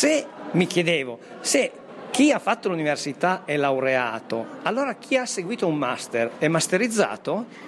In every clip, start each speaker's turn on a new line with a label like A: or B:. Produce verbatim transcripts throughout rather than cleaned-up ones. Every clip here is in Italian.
A: Se mi chiedevo, se chi ha fatto l'università è laureato, allora chi ha seguito un master è masterizzato?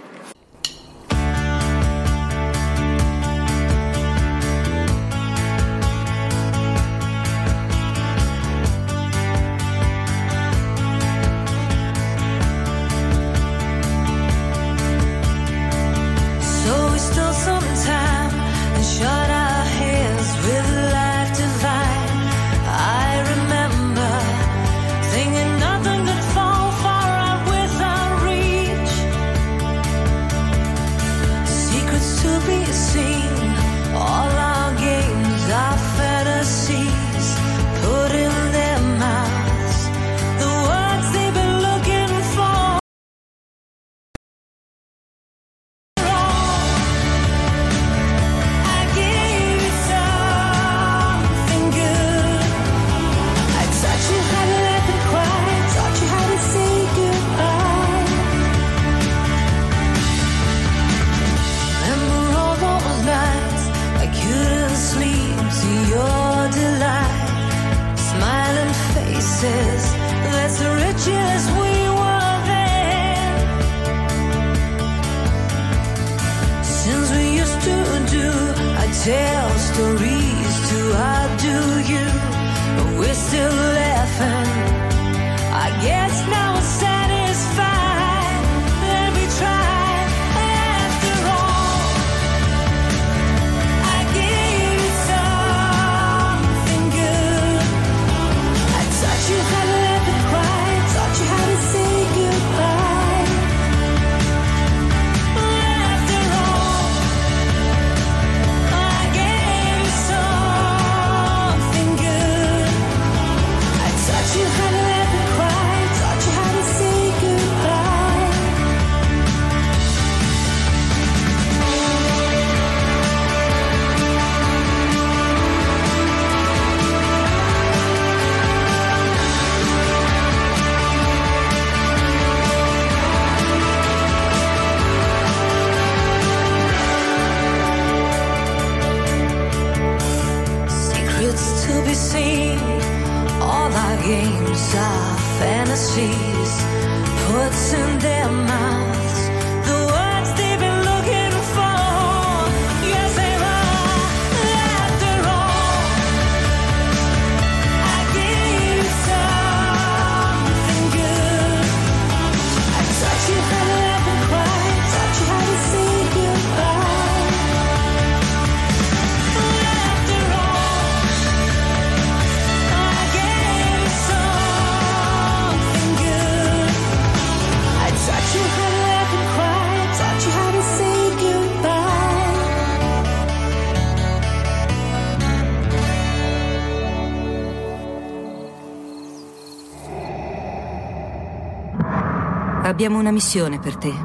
B: Abbiamo una missione per te.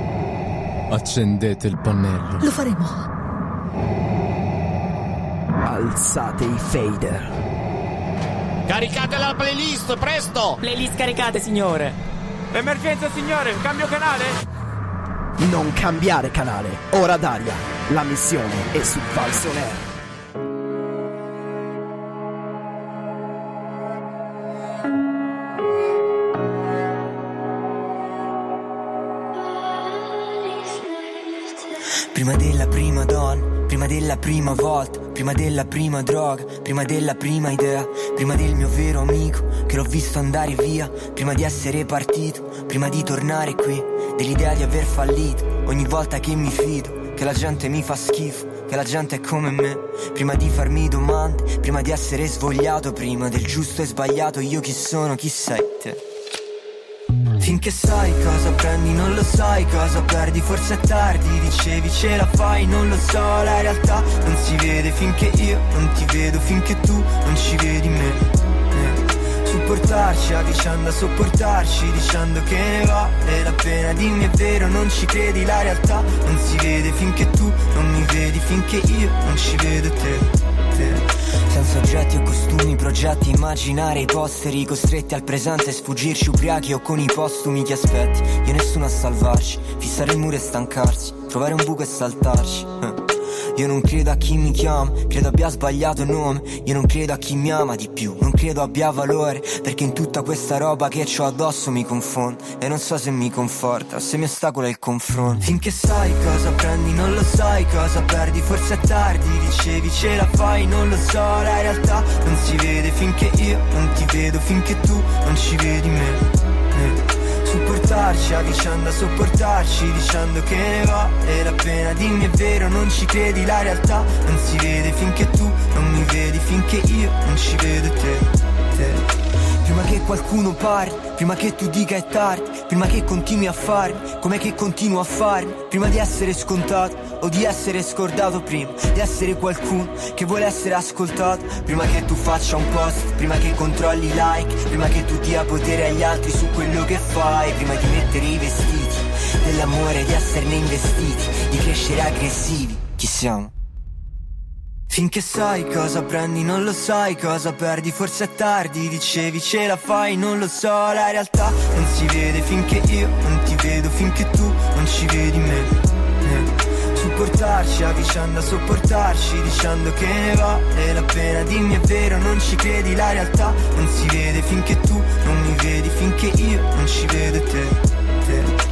C: Accendete il pannello.
B: Lo faremo.
D: Alzate i fader.
E: Caricate la playlist, presto!
F: Playlist caricate, signore.
G: Emergenza, signore, cambio canale?
D: Non cambiare canale. Ora Daria. La missione è su Falson Air.
H: Prima della prima donna, prima della prima volta, prima della prima droga, prima della prima idea, prima del mio vero amico che l'ho visto andare via, prima di essere partito, prima di tornare qui, dell'idea di aver fallito, ogni volta che mi fido, che la gente mi fa schifo, che la gente è come me, prima di farmi domande, prima di essere svogliato, prima del giusto e sbagliato, io chi sono, chi sei te? Finché sai cosa prendi, non lo sai cosa perdi, forse è tardi, dicevi ce la fai, non lo so, la realtà non si vede finché io non ti vedo, finché tu non ci vedi me. Eh. Supportarci a vicenda, sopportarci dicendo che ne vale la pena, dimmi è vero, non ci credi, la realtà non si vede finché tu non mi vedi, finché io non ci vedo te, te. Senza oggetti o costumi, progetti, immaginare i posteri, costretti al presente e sfuggirci ubriachi o con i postumi. Ti aspetti, io nessuno a salvarci, fissare il muro e stancarsi, trovare un buco e saltarci. Io non credo a chi mi chiama, credo abbia sbagliato nome. Io non credo a chi mi ama di più, non credo abbia valore, perché in tutta questa roba che c'ho addosso mi confondo. E non so se mi conforta o se mi ostacola il confronto. Finché sai cosa prendi, non lo sai cosa perdi. Forse è tardi, dicevi ce la fai, non lo so. La realtà non si vede finché io non ti vedo, finché tu non ci vedi me, eh. Supportarci a vicenda, sopportarci dicendo che ne vale la pena. Dimmi è vero, non ci credi, la realtà non si vede finché tu non mi vedi, finché io non ci vedo te, te. Prima che qualcuno parli, prima che tu dica è tardi, prima che continui a farmi come che continuo a farmi, prima di essere scontato o di essere scordato, prima di essere qualcuno che vuole essere ascoltato, prima che tu faccia un post, prima che controlli i like, prima che tu dia potere agli altri su quello che fai, prima di mettere i vestiti dell'amore, di esserne investiti, di crescere aggressivi. Chi siamo? Finché sai cosa prendi, non lo sai cosa perdi. Forse è tardi, dicevi ce la fai, non lo so. La realtà non si vede finché io non ti vedo, finché tu non ci vedi me, eh. Supportarci a vicenda, sopportarci dicendo che ne vale la pena. Dimmi è vero, non ci credi, la realtà non si vede finché tu non mi vedi, finché io non ci vedo te, te.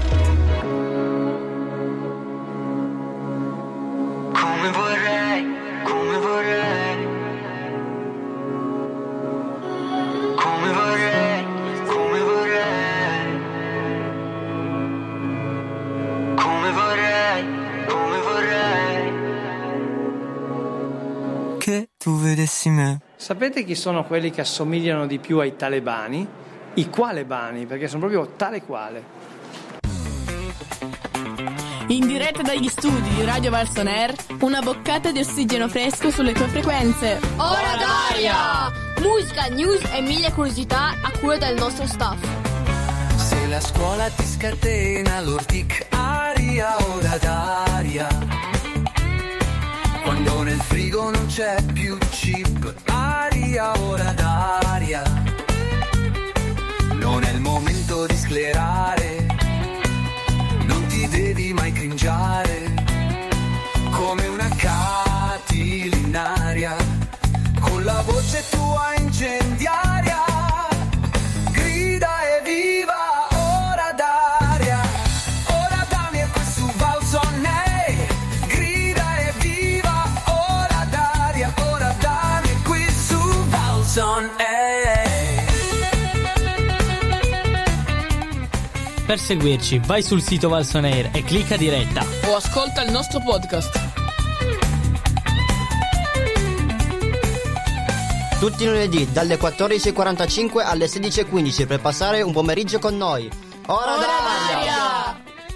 H: Come vorrei, come vorrei, come vorrei, come vorrei, come vorrei, come vorrei che tu vedessi me.
A: Sapete chi sono quelli che assomigliano di più ai talebani? I qualebani, perché sono proprio tale quale.
C: In diretta dagli studi di Radio Valson Air, una boccata di ossigeno fresco sulle tue frequenze.
F: Ora d'aria! Musica, news e mille curiosità a cura del nostro staff.
I: Se la scuola ti scatena l'ortic aria, ora d'aria. Quando nel frigo non c'è più chip, aria, ora d'aria. Non è il momento di sclerare, non ti devi mai cringiare, come una catilinaria, con la voce tua incendiaria, grida e viva ora d'aria, ora dammi e qui su Valson Air, grida e viva ora d'aria, ora dammi e qui su Valson Air.
J: Per seguirci vai sul sito Valson Air e clicca diretta
C: o ascolta il nostro podcast.
K: Tutti i lunedì dalle quattordici e quarantacinque alle sedici e quindici per passare un pomeriggio con noi. Ora, Ora d'aria!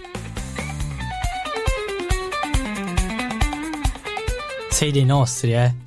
J: Sei dei nostri, eh?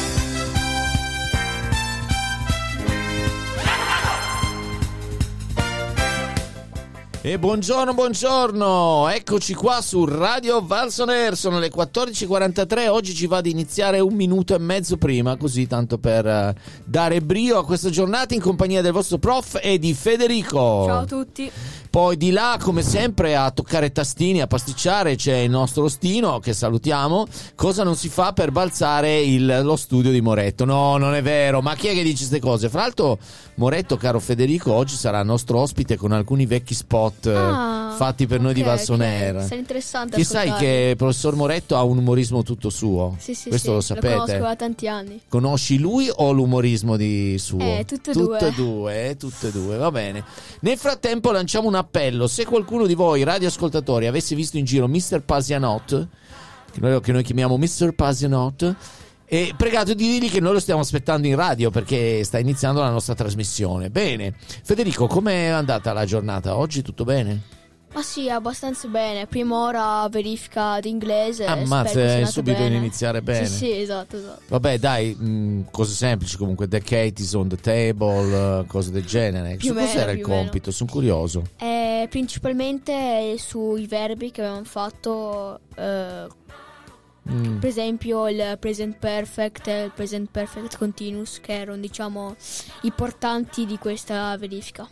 E: E buongiorno, buongiorno, eccoci qua su Radio Valson Air, sono le quattordici e quarantatré, oggi ci va ad iniziare un minuto e mezzo prima, così tanto per uh, dare brio a questa giornata in compagnia del vostro prof e di Federico.
F: Ciao a tutti.
E: Poi di là, come sempre, a toccare tastini, a pasticciare c'è il nostro Ostino, che salutiamo. Cosa non si fa per balzare il, lo studio di Moretto? No, non è vero, ma chi è che dice queste cose? Fra l'altro Moretto, caro Federico, oggi sarà nostro ospite con alcuni vecchi spot
F: ah,
E: fatti per noi
F: okay,
E: di Valson Air.
F: Okay. Sarà interessante
E: Che
F: ascoltarli.
E: sai che il professor Moretto ha un umorismo tutto suo?
F: Sì, sì,
E: questo
F: sì,
E: lo sapete?
F: Lo conosco da tanti anni.
E: Conosci lui o l'umorismo di suo?
F: Eh, tutte e
E: tutte
F: due.
E: e due, eh, tutte e due, va bene. Nel frattempo lanciamo un appello. Se qualcuno di voi radioascoltatori avesse visto in giro mister Pasianot, che noi, che noi chiamiamo mister Pasianot, e pregato di dirgli che noi lo stiamo aspettando in radio perché sta iniziando la nostra trasmissione. Bene, Federico, com'è andata la giornata? Oggi tutto bene?
F: Ma sì, abbastanza bene. Prima ora verifica d'inglese.
E: Ammazza, subito in iniziare bene.
F: Sì, sì, esatto, esatto.
E: Vabbè, dai, mh, cose semplici comunque. The cat is on the table, cose del genere.
F: Più
E: Su
F: meno,
E: cos'era il
F: più
E: compito? Sono curioso.
F: Eh, principalmente sui verbi che avevamo fatto. Eh,
E: Mm.
F: Per esempio il present perfect e il present perfect continuous, che erano, diciamo, i portanti di questa verifica.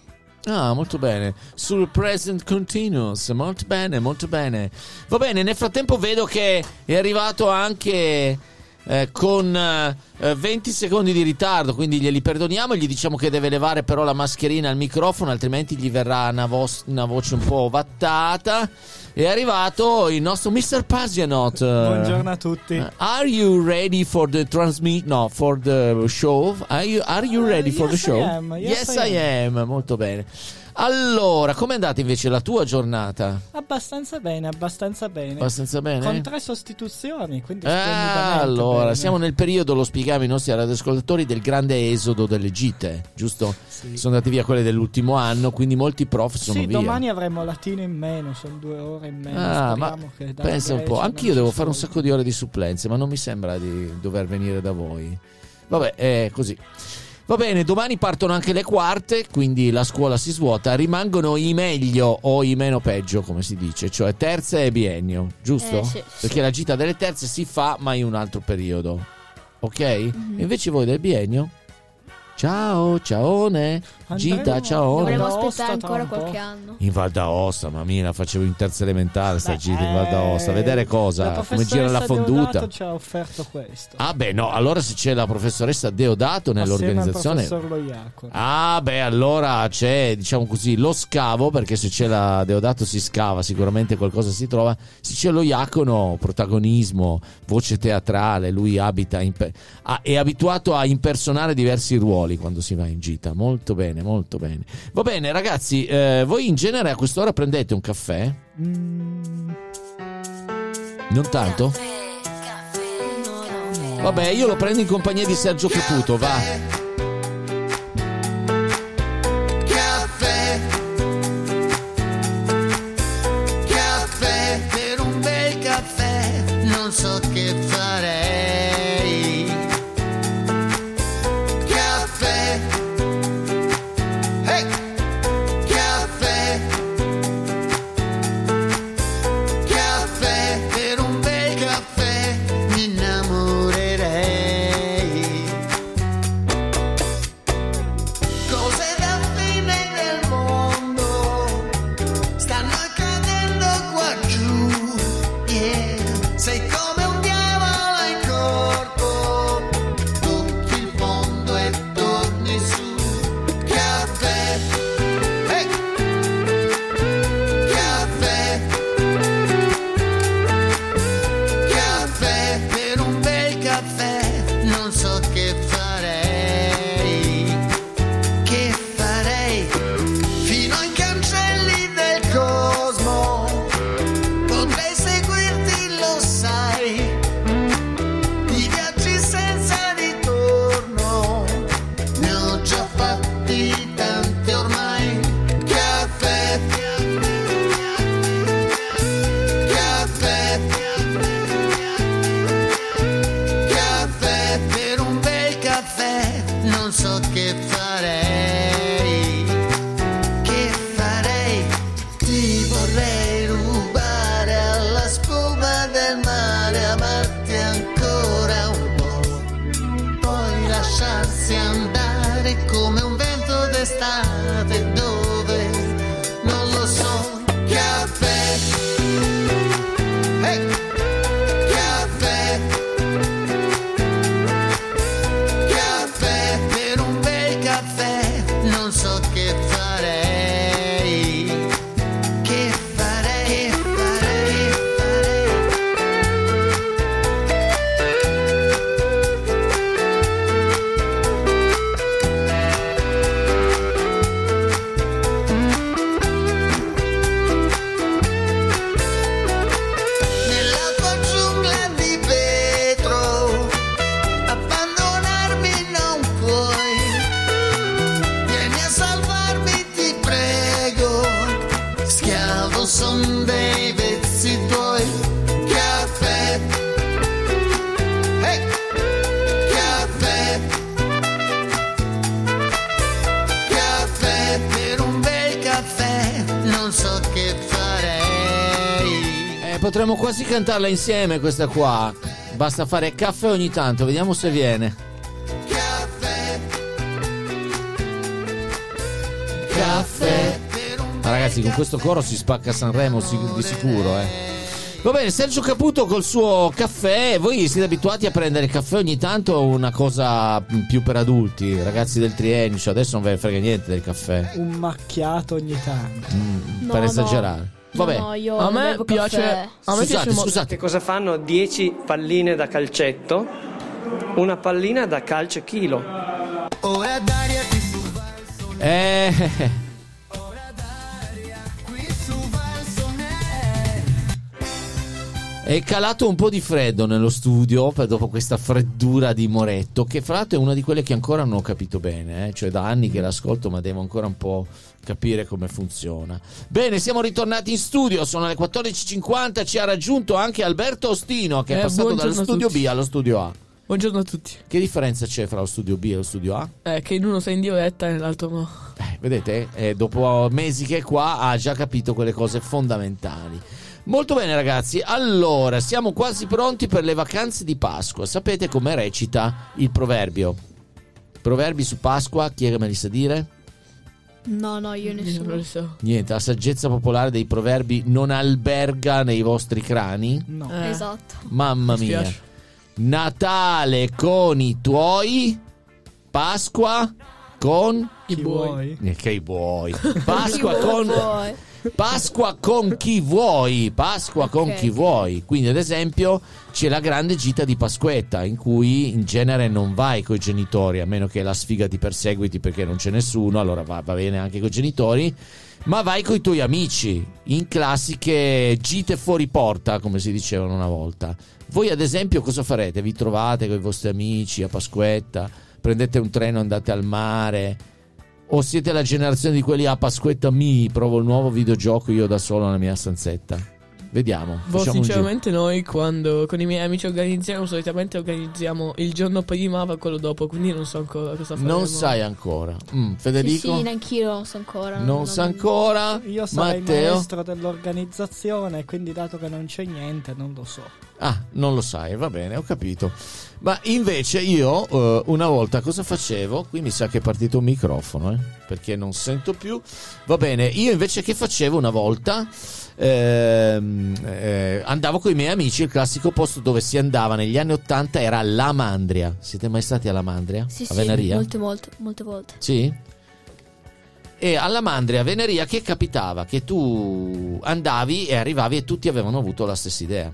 E: Ah, molto bene. Sul present continuous, molto bene, molto bene. Va bene, nel frattempo vedo che è arrivato anche eh, con eh, venti secondi di ritardo, quindi glieli perdoniamo e gli diciamo che deve levare però la mascherina al microfono, altrimenti gli verrà una, vo- una voce un po' vattata. È arrivato il nostro mister Pasianot.
L: Buongiorno a tutti.
E: Uh, are you ready for the transmit? No, for the show? Are you, are you ready uh, for
L: yes
E: the show?
L: I am, yes,
E: yes
L: I am.
E: I am. Molto bene. Allora, com'è andata invece la tua giornata?
L: Abbastanza bene, abbastanza bene.
E: Abbastanza bene?
L: Con tre sostituzioni, quindi
E: ah, allora,
L: bene.
E: Siamo nel periodo, lo spieghiamo ai nostri radioascoltatori, del grande esodo delle gite, giusto?
L: Sì.
E: Sono andati via quelle dell'ultimo anno, quindi molti prof sono
L: sì,
E: via.
L: Sì, domani avremo latino in meno, sono due ore in meno.
E: Ah, ma
L: che
E: pensa un po', anch'io devo fare un sacco di ore di supplenze, ma non mi sembra di dover venire da voi. Vabbè, è così. Va bene, domani partono anche le quarte, quindi la scuola si svuota, rimangono i meglio o i meno peggio, come si dice, cioè terza e biennio, giusto?
F: Eh, sì,
E: Perché
F: sì.
E: la gita delle terze si fa, ma in un altro periodo, ok?
F: Mm-hmm.
E: Invece voi del biennio? Ciao, ciaone, gita, ciao.
F: Dovremmo
L: Val d'Aosta
F: aspettare
L: tra
F: ancora
L: un po'.
F: qualche anno.
E: In Val d'Aosta, mamma mia, la facevo in terza elementare sta
L: Beh,
E: gita in Val d'Aosta, vedere cosa,
L: la
E: come gira la
L: professoressa
E: fonduta.
L: Deodato ci ha offerto questo.
E: Ah beh, no, allora se c'è la professoressa Deodato nell'organizzazione,
L: assieme al professor Loiacono.
E: ah beh, allora c'è, diciamo così, lo scavo, perché se c'è la Deodato si scava, sicuramente qualcosa si trova. Se c'è lo Iacono, protagonismo, voce teatrale, lui abita in pe- ah, è abituato a impersonare diversi ruoli quando si va in gita. Molto bene, molto bene. Va bene ragazzi, eh, voi in genere a quest'ora prendete un caffè?
L: Mm.
E: Non tanto? Vabbè, io lo prendo in compagnia di Sergio Caputo, va.
I: Caffè, caffè, per un bel caffè, non so che farei. Caffè, hey, caffè, caffè, per un bel caffè, mi innamorerei. Cose da fine del mondo stanno accadendo qua giù, yeah. Sei come un diavolo in corpo, tocchi il fondo e torni su. Caffè, hey, caffè, caffè, per un bel caffè, non so che farei, che farei, fino ai cancelli del cosmo, potrei seguirti, lo sai, i viaggi senza ritorno, ne ho già fatti tanti ormai. Caffè, caffè, caffè, per un bel caffè, non so che farei, che farei, ti vorrei rubare alla spuma del mare, amarti ancora un po', poi lasciarsi andare come un vento d'estate dove non lo so. Caffè, hey, caffè, caffè, per un bel caffè, non so che farei, che farei, che farei, nella tua giungla di vetro, abbandonarmi non puoi, vieni a salvarmi ti prego, schiavo son dei vezzi tuoi. Caffè, hey, caffè, caffè, per un bel caffè, non so che farei.
E: Eh, potremmo quasi cantarla insieme questa qua. Basta fare caffè ogni tanto, vediamo se viene.
I: Caffè,
E: Caffè, ragazzi, con questo coro si spacca Sanremo di sicuro, eh. Va bene, Sergio Caputo col suo caffè. Voi siete abituati a prendere il caffè ogni tanto o una cosa più per adulti, ragazzi del triennio? Cioè adesso non ve ne frega niente del caffè.
L: Un macchiato ogni tanto.
E: Mm,
F: No,
E: per
F: no.
E: esagerare. Vabbè.
F: No, io
C: A
F: non
C: me
F: bevo
C: piace-
F: caffè.
C: a me
E: Scusate,
C: piace mo-
E: scusate.
A: Che cosa fanno? dieci palline da calcetto, una pallina da calcio chilo.
I: Ora d'aria qui su
E: Eh. È calato un po' di freddo nello studio per- dopo questa freddura di Moretto, che fra l'altro è una di quelle che ancora non ho capito bene, eh? Cioè da anni che l'ascolto ma devo ancora un po' capire come funziona. Bene, siamo ritornati in studio, sono le quattordici e cinquanta, ci ha raggiunto anche Alberto Ostino che è
C: Eh,
E: passato dallo
C: buongiorno a
E: studio
C: tutti.
E: B allo studio A.
C: Buongiorno a tutti.
E: Che differenza c'è fra lo studio B e lo studio A?
C: Eh, che in uno sei in diretta e nell'altro no.
E: Eh, vedete, eh, dopo mesi che è qua ha già capito quelle cose fondamentali. Molto bene ragazzi, allora siamo quasi pronti per le vacanze di Pasqua. Sapete come recita il proverbio? Proverbi su Pasqua, chi è che me li sa dire?
F: No, no, io
C: Io non
F: nessuno.
C: lo so.
E: Niente, la saggezza popolare dei proverbi non alberga nei vostri crani?
L: No.
C: Eh,
F: Esatto.
E: Mamma
C: mi
E: mia.
C: spiace.
E: Natale con i tuoi, Pasqua con...
C: I
L: Chi
C: buoi.
L: vuoi?
E: Eh, che i buoi. Pasqua con...
F: Poi.
E: Pasqua con chi vuoi, Pasqua con
F: Ok,
E: chi
F: ok.
E: vuoi. Quindi ad esempio c'è la grande gita di Pasquetta in cui in genere non vai coi genitori, a meno che la sfiga ti perseguiti perché non c'è nessuno, allora va, va bene anche coi genitori, ma vai coi tuoi amici in classiche gite fuori porta, come si dicevano una volta. Voi ad esempio cosa farete? Vi trovate con i vostri amici a Pasquetta, prendete un treno, andate al mare? O siete la generazione di quelli a Pasquetta mi provo il nuovo videogioco io da solo nella mia stanzetta? Vediamo.
C: Boh,
E: facciamo un giro.
C: sinceramente noi quando con i miei amici organizziamo, solitamente organizziamo il giorno prima o quello dopo, quindi non so ancora cosa faremo.
E: Non sai ancora. Mm,
F: Sì,
E: Federico?
F: sì, neanch'io non so ancora.
E: non sa ancora.
L: Io sarei
E: Matteo?
L: maestro dell'organizzazione, quindi dato che non c'è niente, non lo so.
E: Ah, non lo sai, va bene, ho capito. Ma invece io eh, una volta cosa facevo? Qui mi sa che è partito un microfono, eh, perché non sento più. Va bene, io invece che facevo una volta? Ehm, eh, andavo con i miei amici, il classico posto dove si andava negli anni ottanta era l'Amandria. Siete mai stati all'Amandria?
F: Sì,
E: a
F: sì,
E: Venaria?
F: molte, molte, molte volte.
E: Sì? E alla Mandria, a Venaria, che capitava? Che tu andavi e arrivavi e tutti avevano avuto la stessa idea.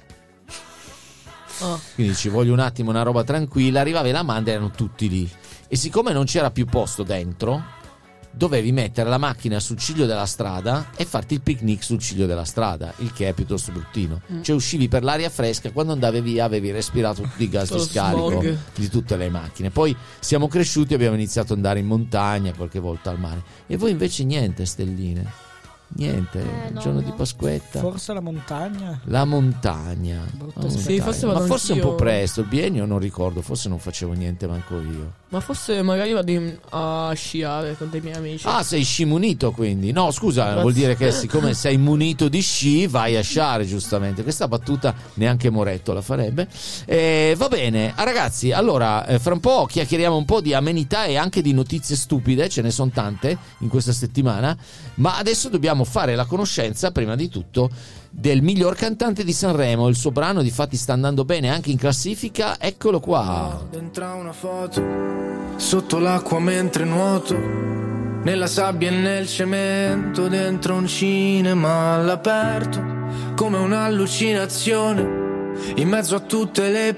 C: Oh.
E: Quindi ci voglio un attimo una roba tranquilla. Arrivavi alla Mandria, erano tutti lì. E siccome non c'era più posto dentro, dovevi mettere la macchina sul ciglio della strada e farti il picnic sul ciglio della strada, il che è piuttosto bruttino.
C: Mm.
E: Cioè uscivi per l'aria fresca, quando andavi via avevi respirato tutti i gas di
C: Tutto lo
E: scarico
C: smog.
E: di tutte le macchine. Poi siamo cresciuti e abbiamo iniziato ad andare in montagna, qualche volta al mare. E voi invece niente, stelline. Niente,
F: Eh,
E: il
F: no,
E: giorno
F: no.
E: di Pasquetta.
L: Forse la montagna?
E: La montagna.
L: Brutta
E: La
L: esperienza.
C: Sì, forse
E: Ma
C: vado
E: forse è un po'
C: anch'io.
E: presto. Il biennio non ricordo, forse non facevo niente manco io.
C: Ma forse magari vado in- a sciare con dei miei amici.
E: Ah, sei sci munito quindi. No, scusa,
C: Grazie.
E: vuol dire che siccome sei munito di sci vai a sciare, giustamente. Questa battuta neanche Moretto la farebbe. Eh, va bene, ah, ragazzi, allora eh, fra un po' chiacchieriamo un po' di amenità e anche di notizie stupide, ce ne sono tante in questa settimana, ma adesso dobbiamo fare la conoscenza, prima di tutto, del miglior cantante di Sanremo. Il suo brano difatti sta andando bene anche in classifica, eccolo qua.
I: Dentro una foto, sotto l'acqua mentre nuoto, nella sabbia e nel cemento, dentro un cinema all'aperto, come un'allucinazione, in mezzo a tutte le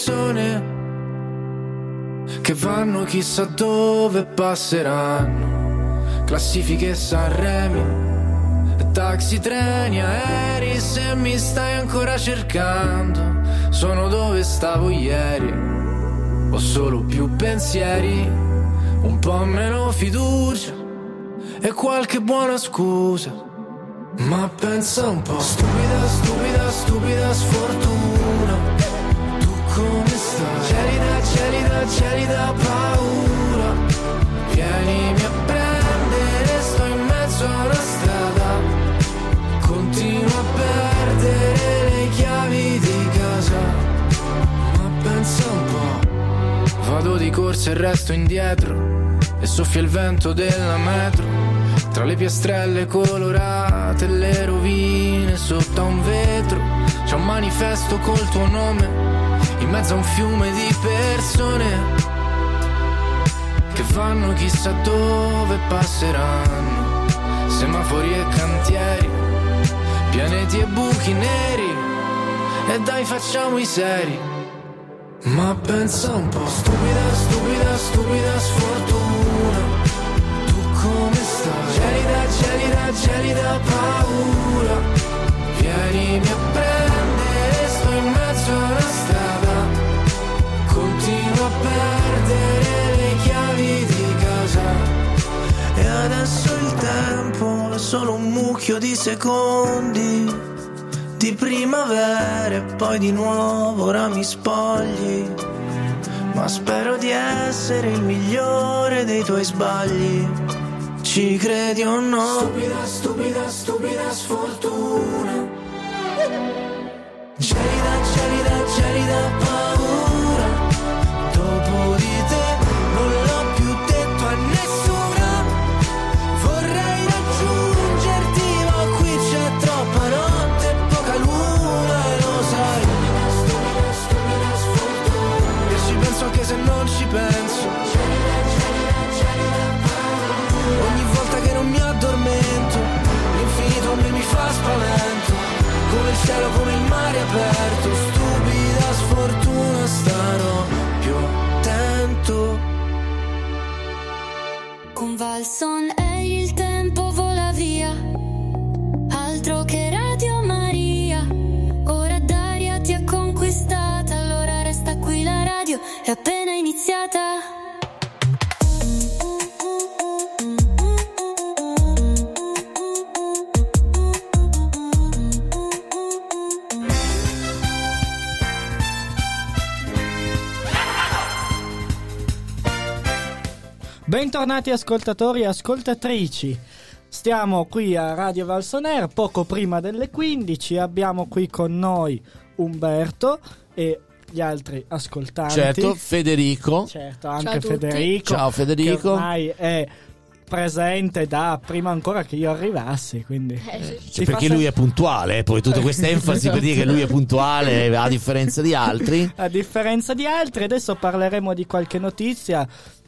I: persone che vanno chissà dove passeranno, classifiche Sanremo, taxi, treni, aerei, se mi stai ancora cercando, sono dove stavo ieri, ho solo più pensieri, un po' meno fiducia e qualche buona scusa, ma pensa un po', stupida, stupida, stupida sfortuna, tu come stai? Gelida, gelida, gelida paura, vienimi a prendere, sto in mezzo a una strada, continuo a perdere le chiavi di casa, ma pensa un po', vado di corsa e resto indietro, e soffia il vento della metro,
M: tra le piastrelle colorate e le rovine sotto a un vetro c'è un manifesto col tuo nome in mezzo a un fiume di persone che vanno chissà dove passeranno, semafori e cantieri, pianeti e buchi neri, e dai facciamo i seri. Ma pensa un po', stupida, stupida, stupida sfortuna, tu come stai? Gelida, gelida, gelida paura, vienimi a prendere, sto in mezzo a una strada, continuo a perdere le chiavi di casa, e adesso il tempo è solo un mucchio di secondi, di primavera e poi di nuovo ora mi spogli, ma spero di essere il migliore dei tuoi sbagli, ci credi o no? Stupida, stupida, stupida sfortuna, gelida, gelida, gelida paura, dopo di te non l'ho più detto a nessuna, vorrei raggiungerti ma qui c'è troppa notte, poca luna e lo sai, stupida, stupida sfortuna, io ci penso anche se non ci penso, ogni volta che non mi addormento, l'infinito a me mi fa spavento, come il cielo, come il mare aperto, stupida sfortuna, starò più attento.
N: Con Valson è il tempo vola via, altro che Radio Maria, ora Daria ti ha conquistata, allora resta qui, la radio è appena iniziata.
L: Bentornati ascoltatori e ascoltatrici, stiamo qui a Radio Valson Air poco prima delle quindici, abbiamo qui con noi Umberto e gli altri ascoltanti.
E: Certo, Federico.
L: Certo, anche Federico.
E: Ciao Federico.
L: Che ormai è presente da prima ancora che io arrivassi, quindi
E: eh, cioè perché lui è puntuale, eh? Poi tutta questa enfasi per dire che lui è puntuale a differenza di altri.
L: A differenza di altri, adesso parleremo di qualche notizia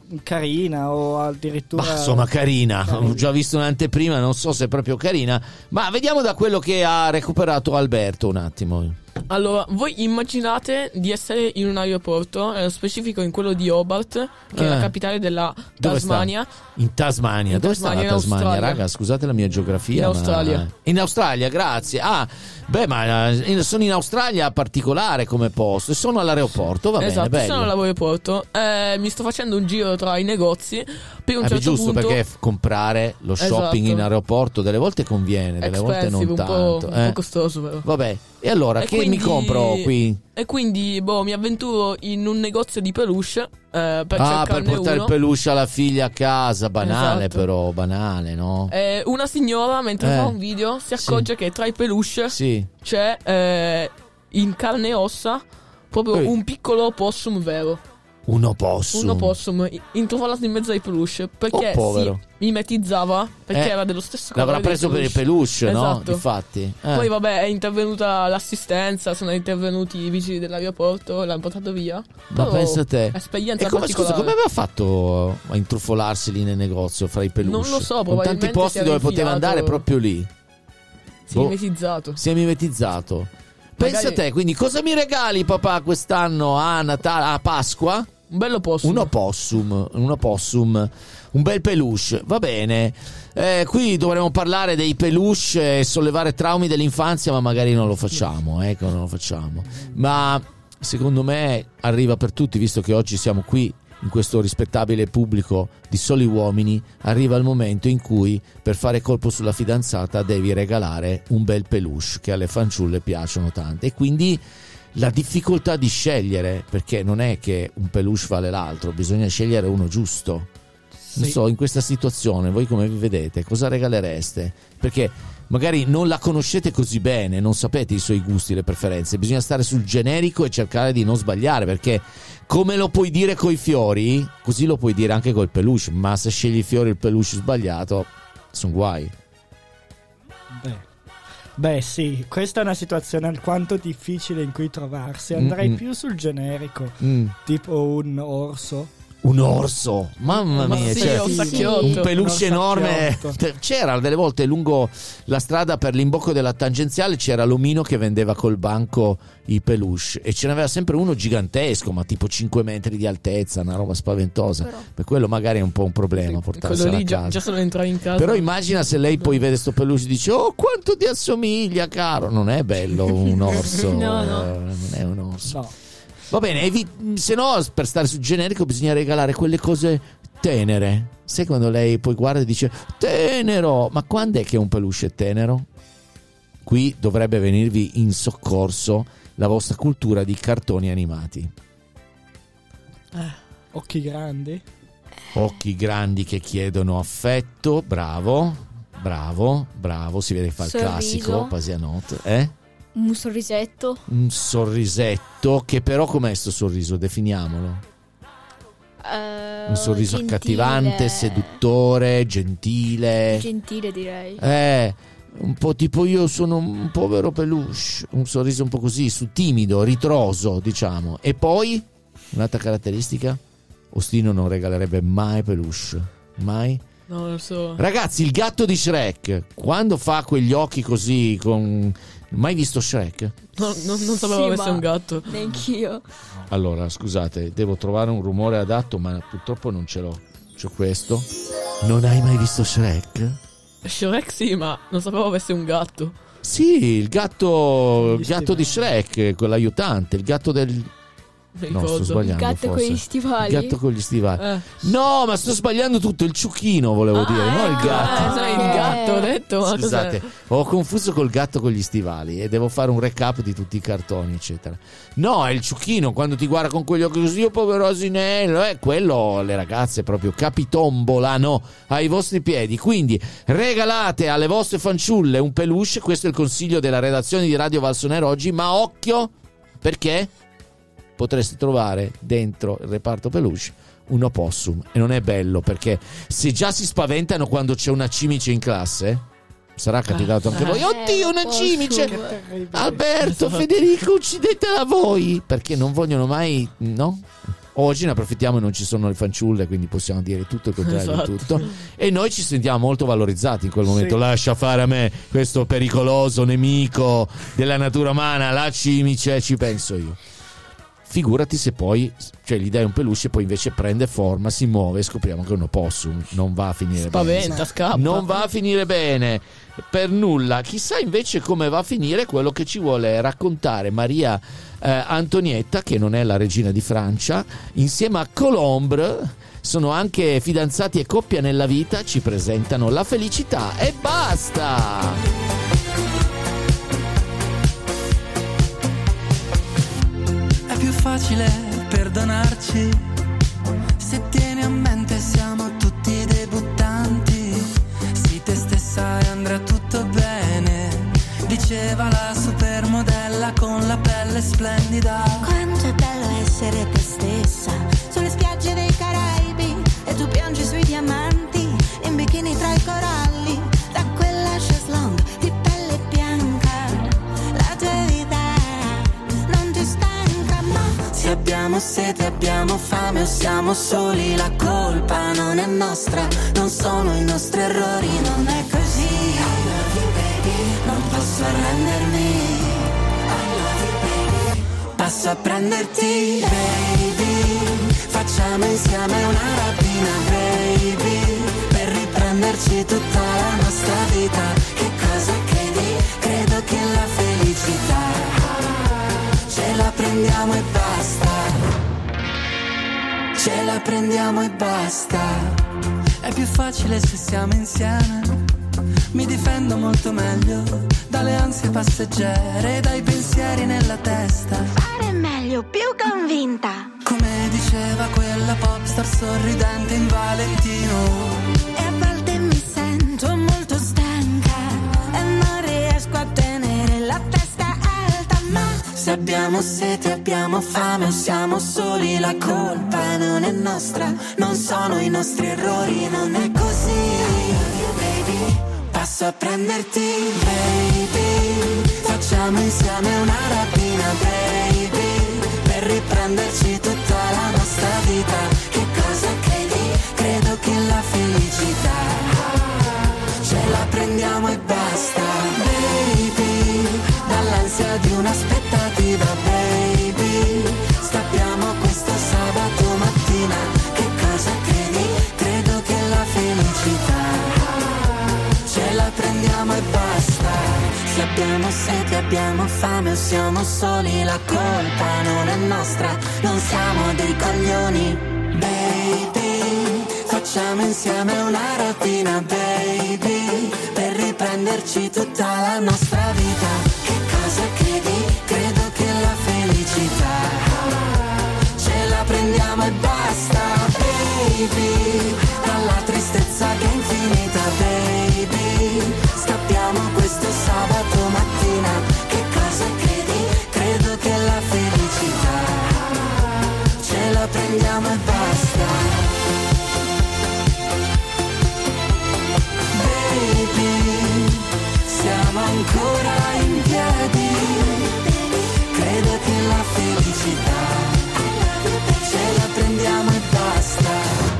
L: carina o addirittura
E: bah, insomma carina. carina ho già visto un'anteprima, non so se è proprio carina, ma vediamo da quello che ha recuperato Alberto un attimo.
O: Allora, voi immaginate di essere in un aeroporto, nello specifico in quello di Hobart, che eh. è la capitale della Tasmania.
E: In Tasmania?
O: In
E: Dove
O: Tasmania,
E: sta la Tasmania,
O: Australia.
E: raga? Scusate la mia geografia.
O: In
E: ma...
O: Australia.
E: In Australia, grazie. Ah, beh, ma sono in Australia particolare come posto e sono all'aeroporto, va
O: esatto,
E: bene, bello.
O: Sono all'aeroporto, eh, mi sto facendo un giro tra i negozi. Per un
E: ah,
O: certo
E: giusto,
O: punto...
E: perché comprare lo shopping
O: esatto.
E: in aeroporto delle volte conviene, delle
O: Expensive,
E: volte non
O: un
E: tanto.
O: po',
E: eh.
O: un po' costoso però.
E: Vabbè, e allora
O: e
E: che
O: quindi...
E: mi compro qui?
O: E quindi, boh, mi avventuro in un negozio di peluche, eh, per
E: ah, per portare
O: uno.
E: il peluche alla figlia a casa, banale
O: esatto.
E: però, banale, no?
O: Eh, una signora, mentre
E: eh.
O: fa un video, si accorge
E: sì.
O: che tra i peluche
E: sì.
O: c'è eh, in carne e ossa proprio
E: Ehi.
O: un piccolo opossum vero.
E: Un opossum.
O: Un opossum introvolato in mezzo ai peluche, perché
E: oh,
O: si mimetizzava, perché
E: eh,
O: era dello stesso colore.
E: l'avrà preso per il peluche,
O: esatto.
E: no? Infatti. Eh.
O: Poi vabbè, è intervenuta l'assistenza, sono intervenuti i vigili dell'aeroporto, l'hanno portato via.
E: Ma
O: Però
E: pensa a te.
O: Esperienza
E: e come,
O: particolare.
E: scusa, come aveva fatto a intruffolarsi lì nel negozio fra i peluche?
O: Non lo so,
E: con
O: probabilmente
E: tanti posti
O: si
E: dove
O: era
E: poteva
O: infilato.
E: andare proprio lì.
O: Si è mimetizzato.
E: Si è mimetizzato. Pensa
O: Magari...
E: a te, quindi cosa mi regali papà quest'anno a Natale, a Pasqua?
O: Un bello opossum.
E: Un opossum, un opossum, un bel peluche, va bene. Eh, qui dovremmo parlare dei peluche e sollevare traumi dell'infanzia, ma magari non lo facciamo, ecco, non lo facciamo. Ma secondo me arriva per tutti, visto che oggi siamo qui in questo rispettabile pubblico di soli uomini, arriva il momento in cui per fare colpo sulla fidanzata devi regalare un bel peluche che alle fanciulle piacciono tanto, e quindi la difficoltà di scegliere, perché non è che un peluche vale l'altro, bisogna scegliere uno giusto.
L: Sì.
E: Non so, in questa situazione voi come vi vedete? Cosa regalereste? Perché magari non la conoscete così bene, non sapete i suoi gusti, le preferenze, bisogna stare sul generico e cercare di non sbagliare, perché come lo puoi dire coi fiori, così lo puoi dire anche col peluche, ma se scegli i fiori il peluche sbagliato, sono guai.
L: Beh. Beh sì, questa è una situazione alquanto difficile in cui trovarsi. Andrei
E: Mm-mm.
L: più sul generico,
E: Mm.
L: tipo un orso.
E: Un orso, mamma
L: Ma
E: mia,
L: sì,
E: cioè,
L: un sacchiotto.
E: un peluche
L: Un
E: enorme.
L: sacchiotto.
E: C'era delle volte lungo la strada per l'imbocco della tangenziale, c'era l'omino che vendeva col banco i peluche e ce n'aveva sempre uno gigantesco, ma tipo cinque metri di altezza, una roba spaventosa.
O: Però-
E: Per quello magari è un po' un problema portarselo
O: Quello
E: a
O: lì già,
E: casa.
O: già solo entrare in casa.
E: Però immagina se lei poi vede sto peluche e dice: oh, quanto ti assomiglia, caro. Non è bello un orso.
O: No, no.
E: eh, non è un orso.
L: No.
E: Va bene, evi- se no, per stare sul generico bisogna regalare quelle cose tenere. Sai quando lei poi guarda e dice tenero, ma quando è che un peluche è tenero? Qui dovrebbe venirvi in soccorso la vostra cultura di cartoni animati.
L: Occhi grandi.
E: Occhi grandi che chiedono affetto, bravo, bravo, bravo, si vede che fa il
F: Sorriso.
E: classico Pasianot, eh?
F: Un sorrisetto.
E: Un sorrisetto che però com'è sto sorriso? Definiamolo.
F: eh,
E: Un sorriso
F: gentile.
E: accattivante, seduttore, gentile.
F: Gentile direi.
E: Eh, un po' tipo io sono un povero peluche, un sorriso un po' così, su timido, ritroso, diciamo. E poi un'altra caratteristica, Ostino non regalerebbe mai peluche, mai.
O: No, non lo so.
E: Ragazzi, il gatto di Shrek, quando fa quegli occhi così con... Mai visto Shrek?
O: No, no, non sapevo
F: Sì,
O: avesse
F: ma
O: un gatto.
F: Neanch'io.
E: Allora, scusate, devo trovare un rumore adatto, ma purtroppo non ce l'ho. C'ho questo. Non hai mai visto Shrek?
O: Shrek sì, ma non sapevo avesse un gatto.
E: Sì, il gatto, il
L: Gli
E: gatto di Shrek, quell'aiutante, il gatto del...
O: Mi
E: No, sto
O: ricordo.
E: sbagliando.
F: Il gatto con
E: forse.
F: gli stivali.
E: Il gatto con gli stivali.
O: Eh.
E: No, ma sto sbagliando tutto, il ciuchino volevo dire,
O: Ah,
E: non il
O: ecco,
E: gatto.
O: eh, sai, il gatto, ho detto. Ma
E: Scusate,
O: cos'è?
E: ho confuso col gatto con gli stivali e devo fare un recap di tutti i cartoni, eccetera. No, è il ciuchino, quando ti guarda con quegli occhi così, io povero asinello, eh, quello le ragazze proprio capitombolano ai vostri piedi. Quindi regalate alle vostre fanciulle un peluche, questo è il consiglio della redazione di Radio Valsonero oggi, ma occhio, perché potreste trovare dentro il reparto peluche un opossum e non è bello, perché se già si spaventano quando c'è una cimice in classe, sarà capitato anche a voi, oddio una cimice, Alberto, Federico, uccidetela voi, perché non vogliono mai, no? Oggi ne approfittiamo e non ci sono le fanciulle, quindi possiamo dire tutto il contrario
O: Esatto.
E: di tutto, e noi ci sentiamo molto valorizzati in quel momento.
L: Sì.
E: Lascia fare a me questo pericoloso nemico della natura umana, la cimice, ci penso io. Figurati se poi, cioè gli dai un peluche e poi invece prende forma, si muove e scopriamo che è un opossum. Non va a finire
O: Spaventa,
E: bene.
O: scappa.
E: Non va a finire bene per nulla. Chissà invece come va a finire quello che ci vuole raccontare Maria eh, Antonietta, che non è la regina di Francia, insieme a Colombre. Sono anche fidanzati e coppia nella vita, ci presentano la felicità e basta.
P: È più facile perdonarci se tieni a mente siamo tutti debuttanti. Sii te stessa e andrà tutto bene, diceva la supermodella con la pelle splendida.
Q: Quanto è bello essere te stessa sulle spiagge dei Caraibi e tu piangi sui diamanti in bikini tra i coralli, da quella chaise longue di pelle bianca. La tua vita non ti stanca, ma
P: Se abbiamo sete, abbiamo fame o siamo soli, la colpa non è nostra, non sono i nostri errori, non è così. I love you baby, non posso arrendermi. I love you baby, passo a prenderti baby. Facciamo insieme una rapina baby, per riprenderci tutta la nostra vita. Che cosa credi? Credo che la felicità ce la prendiamo e basta. Ce la prendiamo e basta. È più facile se siamo insieme. Mi difendo molto meglio dalle ansie passeggere, dai pensieri nella testa.
Q: fare meglio, più convinta.
P: Come diceva quella popstar sorridente in Valentino.
Q: E a volte mi sento molto stanca e non riesco a tenere la testa alta, ma
P: Se abbiamo sete, abbiamo fame o siamo soli, la colpa non è nostra, non sono i nostri errori, non è così. I love you baby, posso prenderti, baby. Facciamo insieme una rapina, baby, per riprenderci tutta la nostra vita. Che cosa credi? Credo che la felicità ce la prendiamo e basta, baby. Dall'ansia di un'aspettativa, baby, scappiamo questo sabato mattina. Che cosa credi? Credo che la felicità ce la prendiamo e basta. Se abbiamo sete, abbiamo fame o siamo soli, la colpa non è nostra, non siamo dei coglioni, baby. Facciamo insieme una rapina, baby, per riprenderci tutta la nostra vita. Che cosa credi? Credo che la felicità ce la prendiamo e basta, baby. Dalla tristezza che è infinita, baby, scappiamo questo sabato mattina. Che cosa credi? Credo che la felicità ce la prendiamo e basta, baby. Siamo ancora in piedi. Credo che la felicità ce la prendiamo e basta,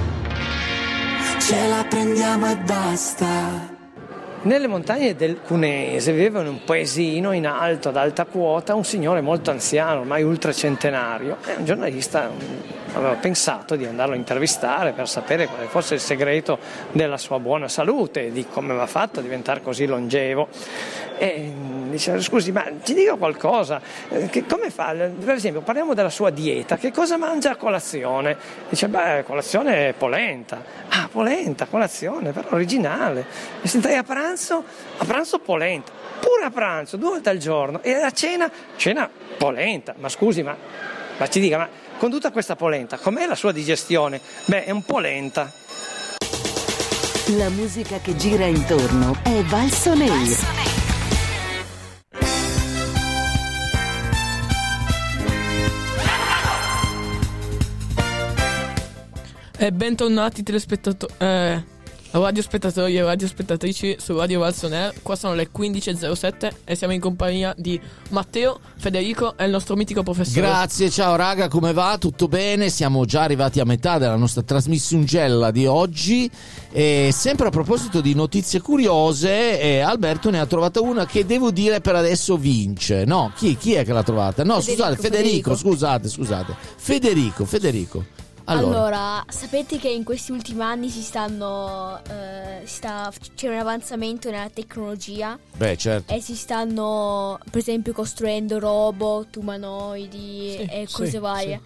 P: ce la prendiamo e basta.
A: Nelle montagne del Cuneese viveva in un paesino in alto, ad alta quota, un signore molto anziano, ormai ultracentenario, e un giornalista aveva pensato di andarlo a intervistare per sapere quale fosse il segreto della sua buona salute, di come aveva fatto a diventare così longevo. E diceva: scusi, ma ci dica qualcosa, che come fa? Per esempio, parliamo della sua dieta, che cosa mangia a colazione? Dice: beh, colazione polenta. Ah, polenta, colazione, però originale. E senti, a pranzo? A pranzo polenta, pure a pranzo, due volte al giorno. E a cena? Cena polenta. Ma scusi, ma, ma ci dica, ma con tutta questa polenta, com'è la sua digestione? Beh, è un po' lenta.
B: La musica che gira intorno è Valso Nero.
O: E bentornati telespettatori, eh, radiospettatori e radiospettatrici su Radio Valso Nero. Qua sono le quindici e zero sette e siamo in compagnia di Matteo, Federico e il nostro mitico professore.
E: Grazie, ciao raga, come va? Tutto bene? Siamo già arrivati a metà della nostra trasmissiongella di oggi. E sempre a proposito di notizie curiose, eh, Alberto ne ha trovata una che devo dire per adesso vince. No, chi, chi è che l'ha trovata? No,
F: Federico,
E: scusate, Federico,
F: Federico,
E: scusate, scusate. Federico, Federico. Allora.
F: allora, sapete che in questi ultimi anni si stanno eh, si sta, c'è un avanzamento nella tecnologia.
E: Beh, certo.
F: E si stanno, per esempio, costruendo robot, umanoidi
E: Sì,
F: e cose
E: sì,
F: varie.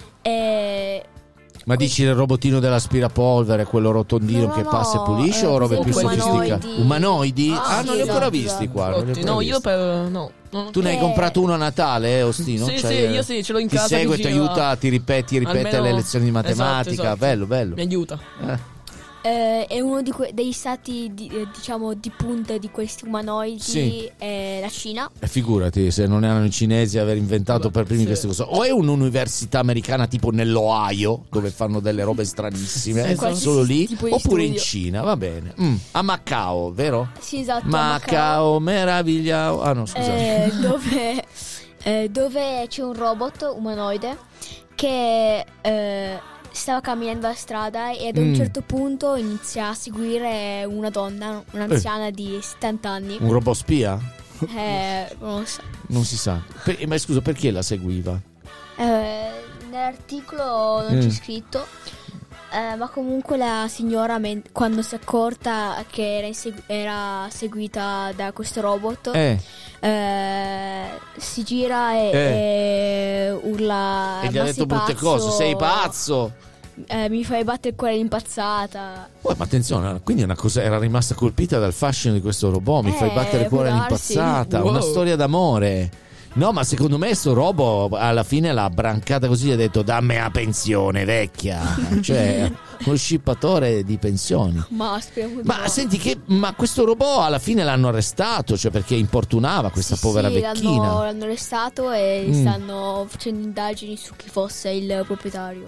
F: E
E: Ma dici il robotino dell'aspirapolvere, quello rotondino
F: No,
E: che
F: no,
E: passa e pulisce,
F: eh,
E: o robe più
F: umanoidi.
E: sofisticate? Umanoidi?
O: Ah,
E: Ah,
O: sì,
E: non li ho ancora
O: esatto,
E: visti qua. non li ho
O: Otti-
E: ancora
O: No,
E: visti.
O: io per... no. no.
E: Tu ne hai
F: Eh.
E: comprato uno a Natale, eh, Ostino?
O: Sì,
E: Cioè,
O: sì, io sì, ce l'ho in
E: ti
O: casa
E: segue,
O: che
E: ti
O: gira-
E: aiuta, ti ripete, ti ripete
O: Almeno-
E: le lezioni di matematica.
O: Esatto, esatto.
E: Bello, bello.
O: Mi aiuta.
E: Eh.
F: eh, è uno di que- dei stati di, eh, diciamo di punta di questi umanoidi
E: Sì.
F: è la Cina.
E: E figurati se non erano i cinesi a aver inventato per primi
O: sì.
E: queste cose. O è un'università americana tipo nell'Ohio, dove fanno delle robe stranissime,
F: Sì, qualsiasi
E: solo lì,
F: tipo di
E: oppure in
F: studio.
E: Cina, va bene. Mm, a Macao, vero?
F: Sì, esatto. a
E: Macao, meraviglia. Ah no, scusate.
F: eh, dove, eh, dove c'è un robot umanoide che eh, stava camminando la strada e ad un
E: Mm.
F: certo punto inizia a seguire una donna, un'anziana di settanta anni.
E: Un robot spia?
F: Eh, non lo so.
E: Non si sa. Per- ma scusa, perché la seguiva?
F: Eh, nell'articolo non
E: Mm.
F: c'è scritto, eh, ma comunque la signora, men- quando si è accorta che era, insegu- era seguita da questo robot,
E: Eh.
F: eh, si gira e,
E: Eh.
F: e urla:
E: E gli ha
F: "Ma
E: detto
F: sei
E: brutte
F: pazzo?
E: cose. Sei pazzo.
F: Eh, mi fai battere il cuore all'impazzata."
E: Poi, ma attenzione, quindi è una cosa, era rimasta colpita dal fascino di questo robot. Mi
F: Eh,
E: fai battere il cuore
F: può darsi.
E: all'impazzata. Una
O: Wow.
E: storia d'amore. No, ma secondo me sto robo alla fine l'ha brancata così e ha detto: dammi la pensione, vecchia. Cioè, uno scippatore di pensioni.
F: Ma speriamo di
E: Ma
F: no.
E: senti che ma questo robot alla fine l'hanno arrestato, cioè perché importunava questa
F: Sì,
E: povera
F: sì,
E: vecchina.
F: L'hanno, l'hanno arrestato e
E: Mm.
F: stanno facendo indagini su chi fosse il proprietario.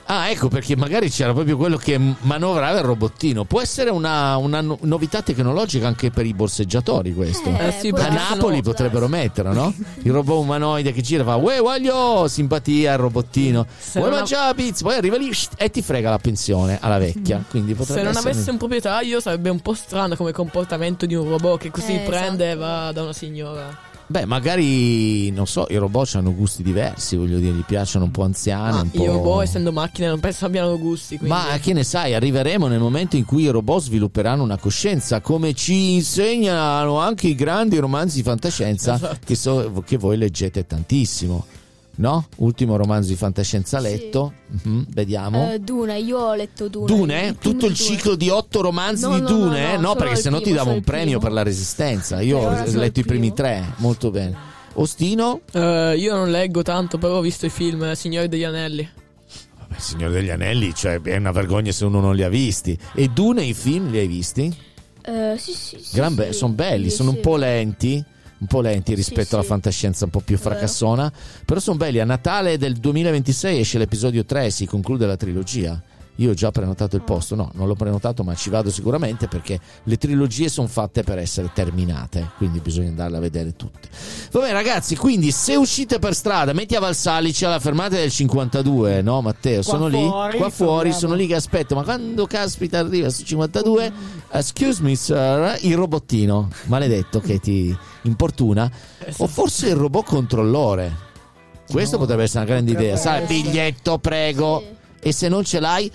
E: Ah, ecco, perché magari c'era proprio quello che manovrava il robottino. Può essere una, una no- novità tecnologica anche per i borseggiatori, questo.
O: Eh, sì,
E: a Napoli
O: sono...
E: potrebbero metterlo, no? Il robot umanoide che gira, fa uè voglio simpatia al robottino,
O: Se
E: vuoi
O: non
E: mangiare la pizza, poi arriva lì e ti frega la pensione alla vecchia. Quindi potrebbe
O: Se non
E: essere...
O: avesse un proprietario sarebbe un po' strano come comportamento di un robot che così
F: Eh,
O: prende
F: esatto.
O: e va da una signora.
E: Beh, magari, non so, i robot hanno gusti diversi, voglio dire, gli piacciono un po' anziani,
O: Ma
E: un po'...
O: i robot, essendo macchine, non penso abbiano gusti. Quindi...
E: Ma che ne sai, arriveremo nel momento in cui i robot svilupperanno una coscienza, come ci insegnano anche i grandi romanzi di fantascienza,
O: Esatto.
E: che, so, che voi leggete tantissimo, no? Ultimo romanzo di fantascienza letto, Mhm, vediamo.
F: Eh, Dune, io ho letto Dune.
E: Dune?
F: Il
E: Tutto
F: primo
E: il
F: di
E: ciclo di otto romanzi
F: No,
E: di
F: no,
E: Dune?
F: no, no,
E: No,
F: solo
E: perché
F: il
E: sennò ti
F: primo,
E: davo
F: solo
E: un
F: il
E: premio
F: primo.
E: per la resistenza. Io
F: Per ora
E: ho
F: solo
E: letto i
F: il
E: primi
F: primo.
E: tre, molto bene. Ostino?
O: Eh, io non leggo tanto, però ho visto i film eh, Signore degli Anelli.
E: Vabbè, Signore degli Anelli, cioè è una vergogna se uno non li ha visti. E Dune, i film li hai visti?
F: Eh, sì, sì, sì,
E: Gran
F: sì.
E: be- sono belli,
F: Sì,
E: sono
F: sì.
E: un po' lenti, un po' lenti rispetto
F: Sì,
E: alla
F: sì.
E: fantascienza un po' più
F: Vero.
E: fracassona, però sono belli. A Natale del duemilaventisei esce l'episodio tre e si conclude la trilogia. Io ho già prenotato il posto, no, non l'ho prenotato, ma ci vado sicuramente perché le trilogie sono fatte per essere terminate, quindi bisogna andarle a vedere tutte. Vabbè ragazzi, quindi se uscite per strada, metti a Valsalice alla fermata del cinquantadue, no Matteo?
L: Qua
E: Sono lì,
L: fuori,
E: qua fuori,
L: troviamo.
E: sono lì che aspetto, ma quando caspita arriva su cinquantadue, excuse me sir, il robottino, maledetto che ti importuna, o forse il robot controllore. Questo
L: No,
E: potrebbe essere una grande idea,
L: potrebbe
E: sai,
L: essere.
E: biglietto prego, e se non ce l'hai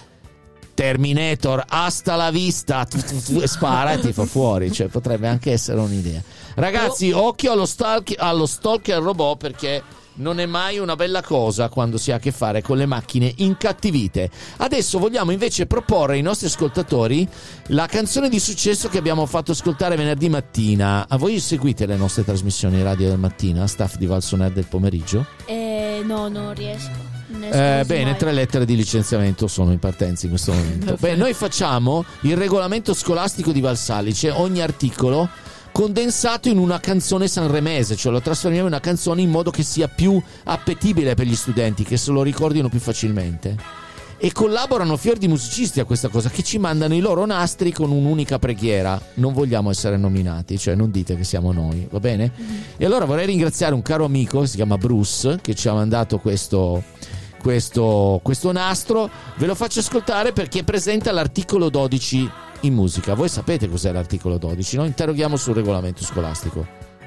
E: Terminator, hasta la vista, tu, tu, tu, e spara e ti fa fuori, cioè potrebbe anche essere un'idea. Ragazzi, occhio allo stalker, allo stalker robot, perché non è mai una bella cosa quando si ha a che fare con le macchine incattivite. Adesso vogliamo invece proporre ai nostri ascoltatori la canzone di successo che abbiamo fatto ascoltare venerdì mattina. A voi seguite le nostre trasmissioni radio del mattina, staff di Valsoner del pomeriggio?
F: Eh, no, non riesco. Ne
E: Eh,
F: scusi
E: bene,
F: mai.
E: tre lettere di licenziamento sono in partenza in questo momento. Beh, noi facciamo il regolamento scolastico di Valsalice, ogni articolo condensato in una canzone sanremese, cioè lo trasformiamo in una canzone in modo che sia più appetibile per gli studenti, che se lo ricordino più facilmente. E collaborano fior di musicisti a questa cosa, che ci mandano i loro nastri con un'unica preghiera: non vogliamo essere nominati, cioè non dite che siamo noi, va bene? E allora vorrei ringraziare un caro amico che si chiama Bruce, che ci ha mandato questo questo, questo nastro. Ve lo faccio ascoltare perché presenta l'articolo dodici in musica. Voi sapete cos'è l'articolo dodici, no? Interroghiamo sul regolamento scolastico.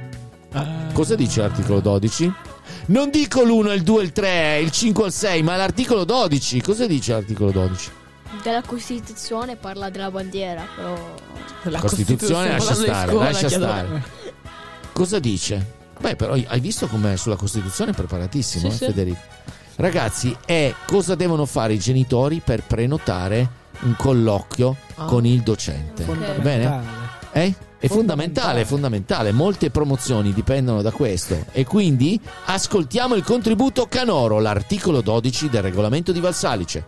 E: Cosa dice l'articolo dodici? Non dico l'uno, il due, il tre, il cinque, il sei, ma l'articolo dodici. Cosa dice l'articolo dodici?
F: Della Costituzione parla della bandiera, però...
O: La
E: Costituzione, lascia
O: parlando di
E: stare,
O: scuola,
E: lascia
O: che allora-
E: stare. Cosa dice? Beh, però hai visto come sulla Costituzione è preparatissimo,
O: Sì,
E: eh,
O: sì.
E: Federico? Ragazzi, è cosa devono fare i genitori per prenotare un colloquio
O: Ah.
E: con il docente. Va bene? Eh? È fondamentale, è fondamentale. Molte promozioni dipendono da questo. E quindi ascoltiamo il contributo canoro, l'articolo dodici del regolamento di Valsalice.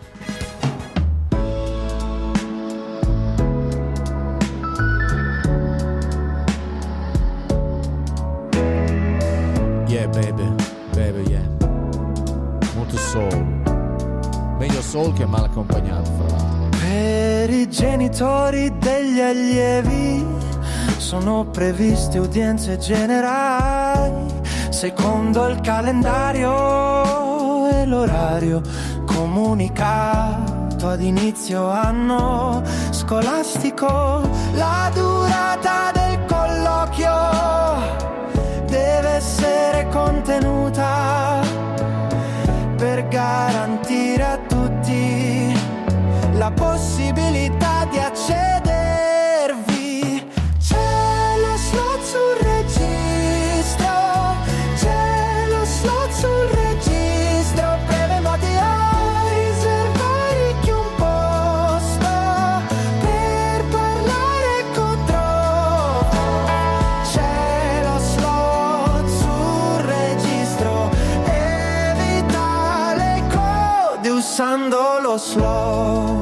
E: Yeah, baby, baby, yeah. Molto soul. Meglio soul che mal accompagnato, fra l'altro.
I: Per i genitori degli allievi sono previste udienze generali secondo il calendario e l'orario comunicato ad inizio anno scolastico. La durata del colloquio deve essere contenuta per garantire a tutti la possibilità di accedervi. C'è lo slot sul registro, c'è lo slot sul registro, breve modi a riservarti un posto per parlare con troppo. C'è lo slot sul registro, evita le code usando lo slot.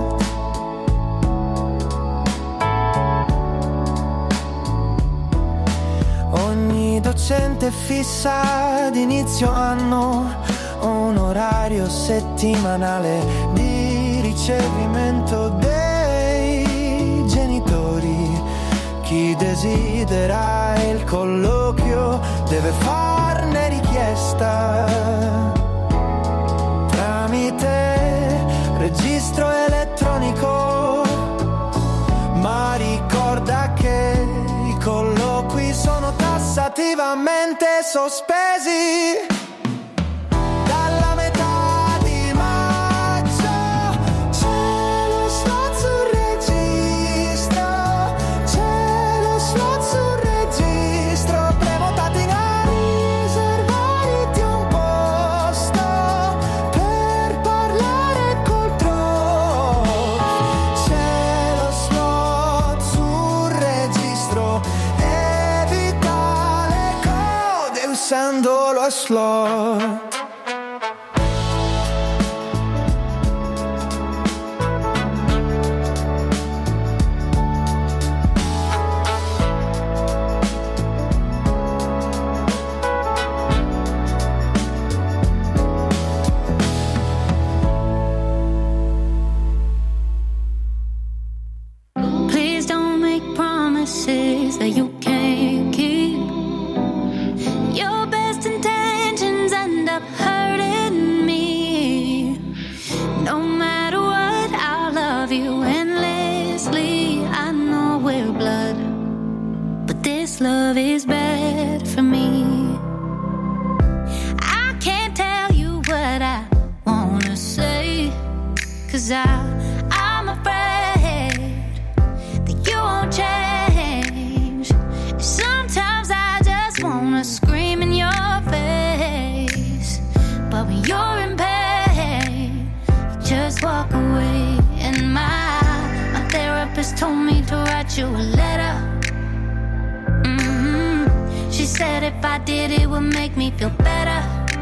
I: Ogni docente fissa ad inizio anno un orario settimanale di ricevimento dei genitori. Chi desidera il colloquio deve farne richiesta tramite registro elettronico, ma ricorda che i colloqui sono tassativamente sospesi. Usando lo slot.
N: Please don't make promises that you can't keep. Your best intentions end up hurting me. No matter what, I'll love you endlessly. I know we're blood, but this love is bad for me. I can't tell you what I wanna say, 'cause I, I'm afraid that you won't change. Sometimes I just wanna scream in your face, but when you're in pain, you just walk away. And my, my therapist told me to write you a letter. Mm-hmm. She said if I did it would make me feel better,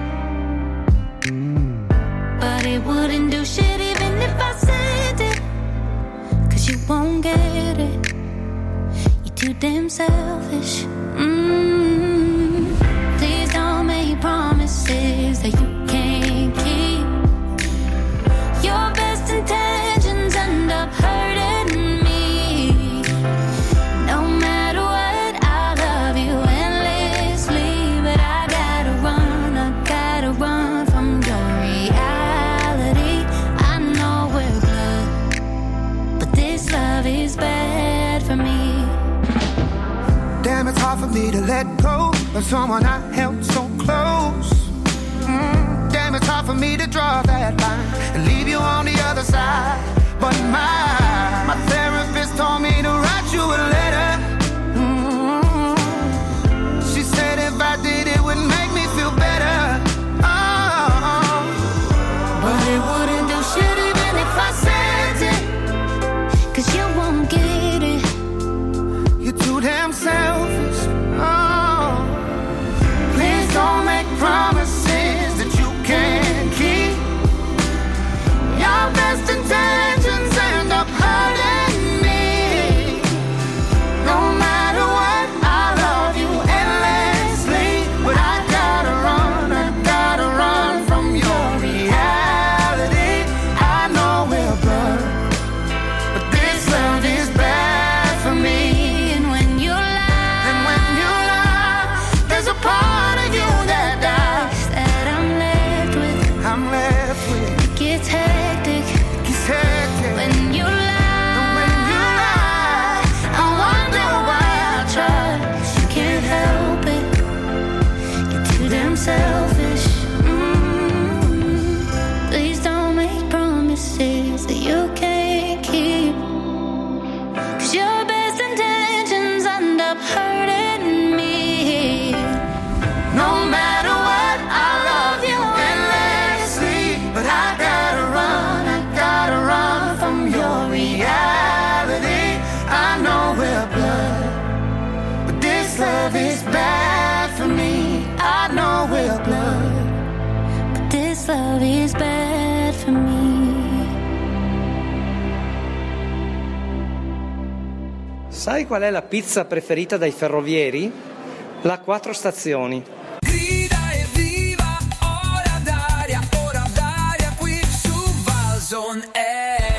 N: but it wouldn't do shit even if I said it, 'cause you won't get it. You're too damn selfish. Mm. Please don't make promises that you can't keep. Your best intentions end up hurting me. No matter what, I love you endlessly, but I gotta run, I gotta run from your reality. I know we're blood, but this love is bad for me.
I: Damn, it's hard for me to let go of someone I held so close. Mm, damn, it's hard for me to draw that line and leave you on the other side. But my, my therapist told me to write you a letter. Mm, she said if I did it would make me feel better. Oh,
N: but it wouldn't do shit even if I said it, 'cause you won't get it.
I: You're too damn selfish. Oh, please don't make promises that you can't keep. Your best intentions end up hurting me. No matter what, I love you endlessly, but I gotta run, I gotta run from your reality. I know we're blood, but this love is bad for me. Part of you that dies,
N: that I'm left with.
I: I'm left with.
N: It gets hectic.
I: It gets hectic.
N: When you lie,
I: and when you lie,
N: I wonder why I try. You can't help it. You're too damn selfish. Mm-hmm. Please don't make promises that you can't keep, 'cause your best intentions end up hurting me.
I: No matter what, I love you endlessly, but I gotta run, I gotta run from your reality. I know we're blood, but this love is bad for me. I know we're blood,
N: but this love is bad for me.
A: Sai qual è la pizza preferita dai ferrovieri? La quattro stazioni.
I: Grida evviva, ora d'aria, ora d'aria qui su Valson Air.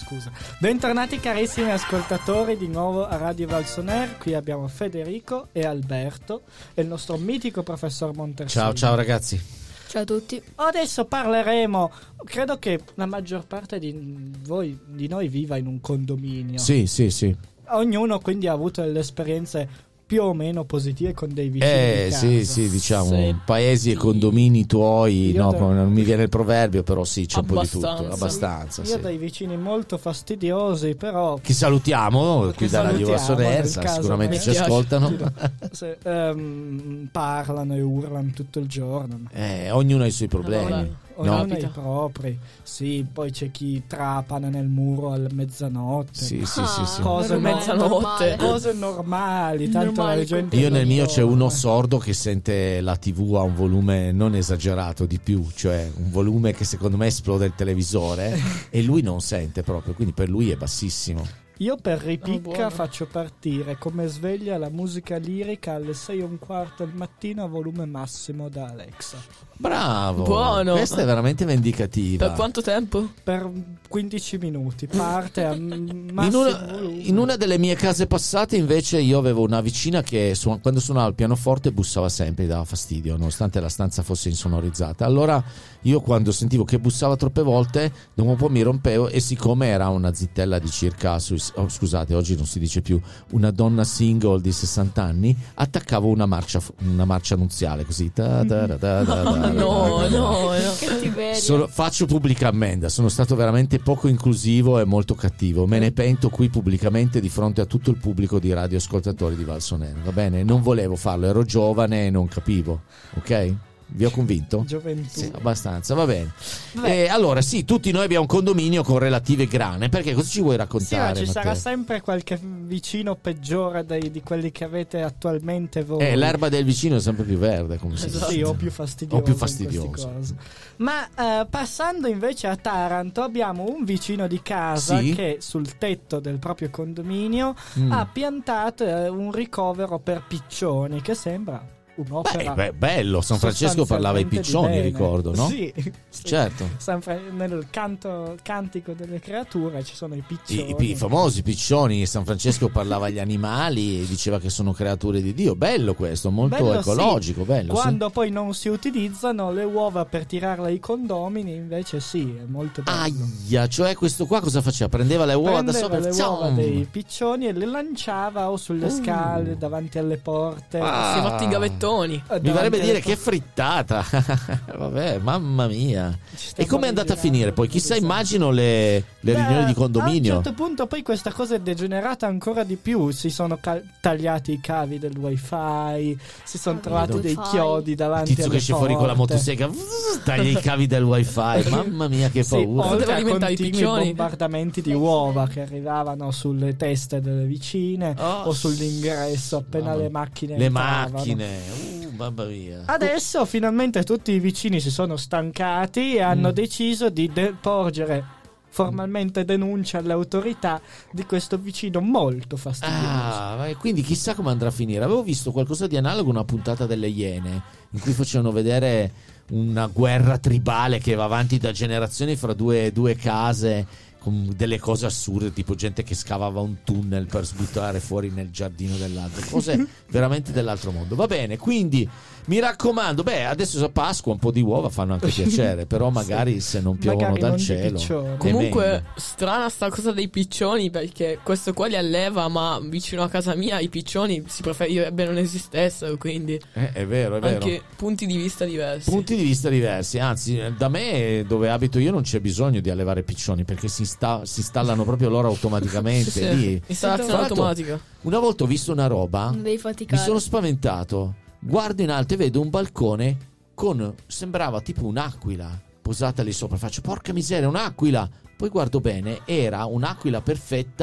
L: scusa. Bentornati carissimi ascoltatori di nuovo a Radio Valsoner. Qui abbiamo Federico e Alberto e il nostro mitico professor Montersino.
E: Ciao, ciao ragazzi.
F: Ciao a tutti.
L: Adesso parleremo, credo che la maggior parte di voi, di noi viva in un condominio.
E: Sì, sì, sì.
L: Ognuno quindi ha avuto delle esperienze più o meno positive con dei vicini
E: Eh
L: di casa.
E: sì, sì, diciamo
O: Sì.
E: paesi e condomini tuoi,
L: Io
E: no,
L: da-
E: non mi viene il proverbio, però sì, c'è un po' di tutto,
O: Abbastanza.
E: abbastanza.
L: Io
E: Sì.
L: ho dei vicini molto fastidiosi, però
E: Che salutiamo
L: Che
E: qui da Radio
L: salutiamo,
E: Valsoner,
L: nel caso,
E: sicuramente
L: mi
E: ci
O: piace.
E: ascoltano.
L: se, ehm, parlano e urlano tutto il giorno.
E: Eh, ognuno ha i suoi problemi.
O: Vabbè.
E: No?
L: Ognuno ha i propri. Sì, poi c'è chi trapana nel muro a mezzanotte.
E: Sì, sì, sì, sì.
L: Cose,
O: Normale.
L: mezzanotte. Cose normali. Tanto
O: Normali.
L: la gente
E: Io nel
L: non
E: mio c'è
L: dorme.
E: uno sordo che sente la tivù a un volume non esagerato di più, cioè un volume che secondo me esplode il televisore e lui non sente proprio, quindi per lui è bassissimo.
L: Io per
O: Ah,
L: ripicca
O: buono.
L: faccio partire come sveglia la musica lirica alle sei e un quarto del mattino a volume massimo da Alexa.
E: Bravo,
O: Buono.
E: questa è veramente vendicativa.
O: Per quanto tempo?
L: Per quindici minuti parte a
E: In
L: massimo
E: una,
L: volume.
E: in una delle mie case passate invece io avevo una vicina che su- quando suonava il pianoforte bussava sempre, gli dava fastidio nonostante la stanza fosse insonorizzata. Allora io quando sentivo che bussava troppe volte dopo un po' mi rompevo, e siccome era una zittella di circa sui- oh, scusate, oggi non si dice più, una donna single di sessanta anni, attaccavo una marcia, una marcia nuziale così ta- ta- ta- ta- ta- ta-
O: No, no, no.
F: Cattiveria.
E: Solo- faccio pubblica ammenda, sono stato veramente poco inclusivo e molto cattivo, me ne pento qui pubblicamente di fronte a tutto il pubblico di radioascoltatori di Valsoner, va bene? Non volevo farlo, ero giovane e non capivo, ok? Vi ho convinto?
L: Gioventù.
E: Sì, abbastanza, va bene.
L: Vabbè.
E: E allora sì, tutti noi abbiamo un condominio con relative grane, perché cosa ci vuoi
L: Sì, ma
E: raccontare,
L: ci
E: Matteo?
L: sarà sempre qualche vicino peggiore dei- di quelli che avete attualmente voi.
E: Eh, l'erba del vicino è sempre più verde, come si
L: Sì,
E: dice.
L: o più fastidioso.
E: O più
L: in queste
E: fastidioso.
L: cose. Ma eh, passando invece a Taranto, abbiamo un vicino di casa
E: Sì?
L: che sul tetto del proprio condominio
E: Mm.
L: ha piantato eh, un ricovero per piccioni che sembra un'opera.
E: Beh, beh, bello, San Francesco parlava ai
L: sostanzialmente
E: piccioni,
L: di bene.
E: ricordo, no?
L: Sì, sì.
E: Certo.
L: San Fra- nel canto, cantico delle creature ci sono i piccioni.
E: I, i- i famosi piccioni, San Francesco parlava agli animali e diceva che sono creature di Dio. Bello questo, molto
L: Bello,
E: ecologico,
L: sì.
E: bello. sì.
L: Quando poi non si utilizzano le uova per tirarle ai condomini, invece sì, è molto bello.
E: Aia, cioè questo qua cosa faceva? Prendeva le uova da
L: Prendeva
E: sopra
L: le
E: e
L: uova
E: zam!
L: dei piccioni e le lanciava o sulle
E: Uh.
L: scale davanti alle porte.
E: Ah.
O: Si è fatti i gavettoni.
L: Eh,
E: Mi
L: davanti
E: vorrebbe
L: alle
E: dire
L: porte.
E: che frittata. Vabbè, mamma mia.
L: stiamo
E: E come è andata a
L: rigirando
E: finire? Poi
L: tutti
E: chissà,
L: i sensi.
E: immagino le, le
L: Beh,
E: riunioni di
L: A un
E: condominio.
L: certo punto poi questa cosa è degenerata ancora di più. Si sono cal- tagliati i cavi del wifi, si sono trovati
F: del
L: dei
F: wifi.
L: chiodi
E: Il
L: davanti
E: tizio
L: alle
E: che esce fuori con la
L: porte.
E: motosega, vzz, taglia i cavi del wifi. Mamma mia, che
L: Sì,
E: paura.
L: oltre
O: Poteva
L: a
O: alimentare i
L: continui
O: piccioni.
L: bombardamenti di uova che arrivavano sulle teste delle vicine
E: Oh,
L: o sull'ingresso appena
E: mamma-
L: le macchine
E: Le
L: entravano.
E: macchine, uh, mamma mia.
L: Adesso finalmente tutti i vicini si sono stancati e hanno
E: Mm.
L: deciso di de- porgere formalmente denuncia alle autorità di questo vicino molto fastidioso.
E: Ah, e quindi chissà come andrà a finire. Avevo visto qualcosa di analogo, una puntata delle Iene, in cui facevano vedere una guerra tribale che va avanti da generazioni fra due, due case, con delle cose assurde, tipo gente che scavava un tunnel per sbuttare fuori nel giardino dell'altro, cose veramente dell'altro mondo. Va bene, quindi mi raccomando, beh, adesso a Pasqua un po' di uova fanno anche piacere, però magari se non piovono
L: Magari
E: dal
L: non di
E: cielo
L: piccioni.
E: è
O: Comunque,
E: meglio.
O: strana sta cosa dei piccioni, perché questo qua li alleva, ma vicino a casa mia i piccioni si preferirebbe non esistessero, quindi
E: Eh, è vero, è vero.
O: anche punti di vista diversi.
E: Punti di vista diversi, anzi da me dove abito io non c'è bisogno di allevare piccioni perché si, sta- si installano proprio loro automaticamente.
O: Sì, sì.
E: Lì.
O: Installazione
E: Tra l'altro,
O: automatica.
E: Una volta ho visto una roba,
F: Non devi
E: mi
F: faticare.
E: sono spaventato, guardo in alto e vedo un balcone con, sembrava tipo un'aquila posata lì sopra, faccio porca miseria, un'aquila. Poi guardo bene, era un'aquila perfetta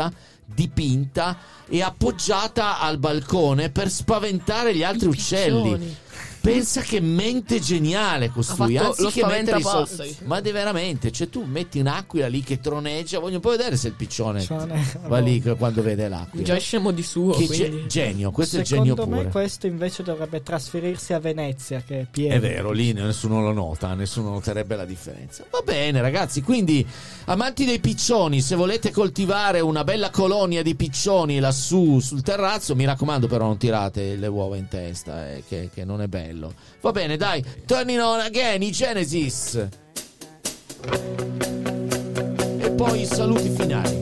E: dipinta e appoggiata al balcone per spaventare gli altri uccelli. Pensa che mente geniale costui, anziché mettere i soldi. Ma di veramente, cioè tu metti un'aquila lì che troneggia, voglio un po' vedere se il piccione
L: Cione,
E: va lì quando vede l'aquila.
O: Già scemo di suo,
E: che
O: quindi.
E: ge- genio, questo
L: Secondo
E: è il genio
L: me
E: pure.
L: questo invece dovrebbe trasferirsi a Venezia, che è pieno.
E: È vero, lì nessuno lo nota, nessuno noterebbe la differenza. Va bene ragazzi, quindi amanti dei piccioni, se volete coltivare una bella colonia di piccioni lassù sul terrazzo, mi raccomando però non tirate le uova in testa, eh, che, che non è bello. Va bene, dai, turning on again i Genesis. E poi i saluti finali.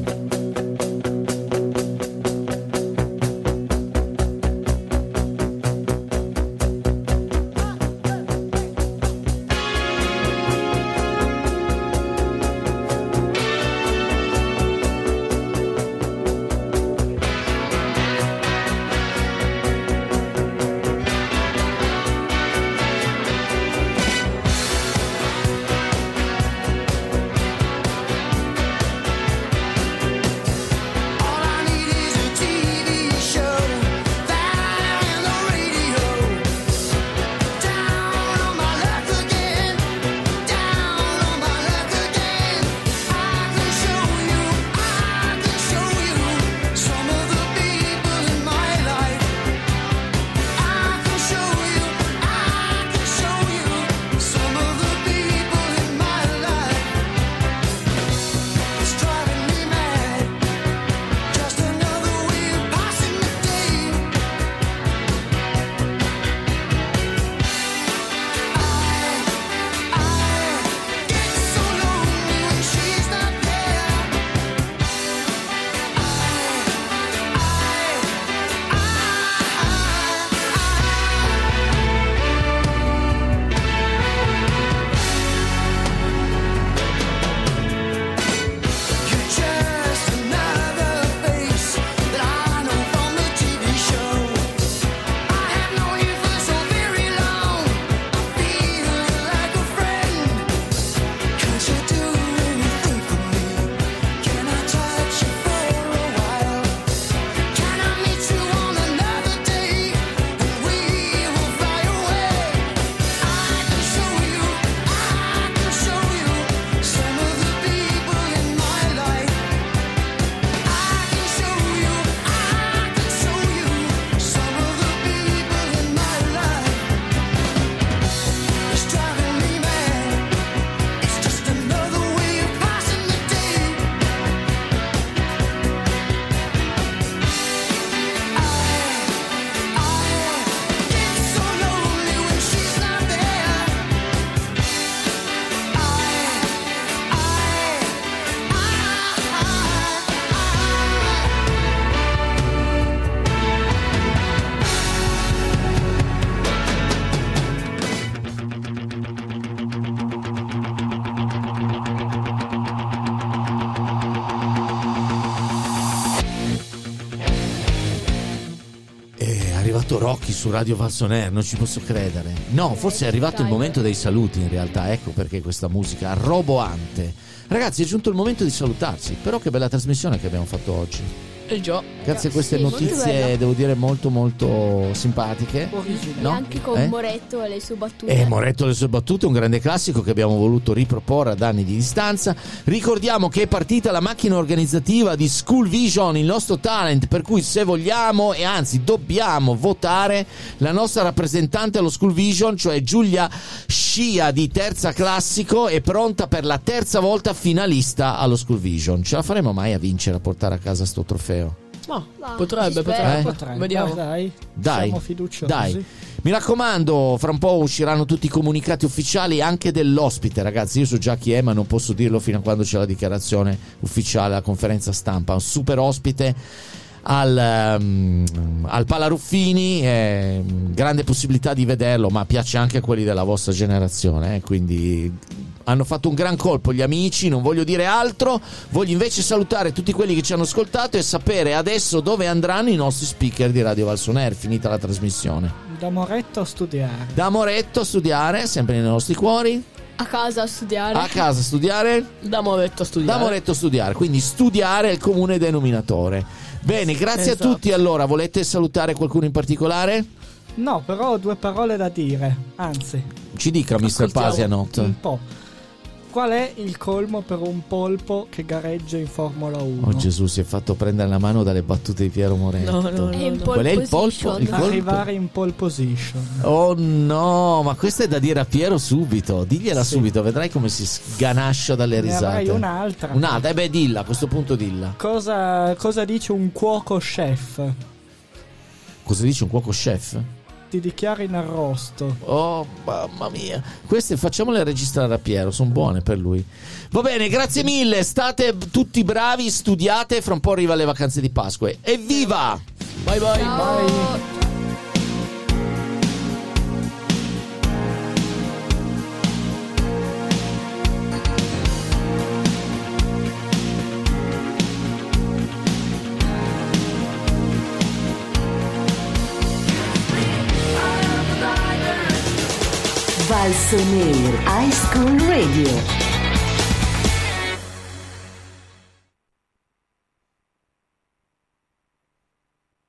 E: Rocky su Radio Valsoner, non ci posso credere. No, forse è arrivato il momento dei saluti in realtà, ecco perché questa musica roboante. Ragazzi, è giunto il momento di salutarsi, però che bella trasmissione che abbiamo fatto oggi.
O: E già.
E: Grazie a queste
F: sì,
E: notizie, devo dire, molto molto simpatiche.
F: E
E: no?
F: anche con
E: eh?
F: Moretto e le sue battute.
E: E Moretto e le sue battute, un grande classico che abbiamo voluto riproporre ad anni di distanza. Ricordiamo che è partita la macchina organizzativa di School Vision, il nostro talent, per cui se vogliamo e anzi dobbiamo votare la nostra rappresentante allo School Vision, cioè Giulia Scia di Terza Classico, è pronta per la terza volta finalista allo School Vision. Ce la faremo mai a vincere, a portare a casa sto trofeo?
O: No,
F: Ma
O: potrebbe,
F: si
O: potrebbe.
E: Eh?
L: Potrebbe,
O: Vediamo.
L: Dai,
E: Dai,
L: siamo fiduciosi.
E: dai. Mi raccomando, fra un po' usciranno tutti i comunicati ufficiali anche dell'ospite, ragazzi. Io so già chi è, ma non posso dirlo fino a quando c'è la dichiarazione ufficiale, la conferenza stampa. Un super ospite al, um, al Palaruffini, eh, grande possibilità di vederlo, ma piace anche a quelli della vostra generazione, eh, quindi hanno fatto un gran colpo gli amici, non voglio dire altro, voglio invece salutare tutti quelli che ci hanno ascoltato e sapere adesso dove andranno i nostri speaker di Radio Valsoner, finita la trasmissione.
L: Da Moretto a studiare.
E: Da Moretto a studiare, sempre nei nostri cuori.
F: A casa a studiare.
E: A casa a studiare?
O: Da Moretto a studiare.
E: Da Moretto a studiare, quindi studiare è il comune denominatore. Bene, grazie
O: Esatto.
E: a tutti. Allora, volete salutare qualcuno in particolare?
L: No, però ho due parole da dire. Anzi,
E: Ci dica, mister
O: Ascoltiamo.
E: Pasianot.
L: un po'. Qual è il colmo per un polpo che gareggia in Formula uno?
E: Oh Gesù, si è fatto prendere la mano dalle battute di Piero Moretto.
O: No, no, no,
F: È in
O: no.
F: pole
E: Qual è il polpo?
F: position.
E: Il colpo?
L: Arrivare in pole position.
E: Oh no, ma questo è da dire a Piero subito. Digliela
L: Sì.
E: subito, vedrai come si sganascia dalle
L: Ne
E: risate.
L: avrai un'altra.
E: Un'altra, eh beh, dilla, a questo punto dilla.
L: Cosa, cosa dice un cuoco chef?
E: Cosa dice un cuoco chef?
L: Ti dichiari in arrosto.
E: Oh, mamma mia. Queste facciamole registrare a Piero, sono buone per lui. Va bene, grazie mille. State tutti bravi, studiate. Fra un po' arriva le vacanze di Pasqua. Evviva!
O: Bye bye.
L: Bye.
B: Valsonair High School Radio.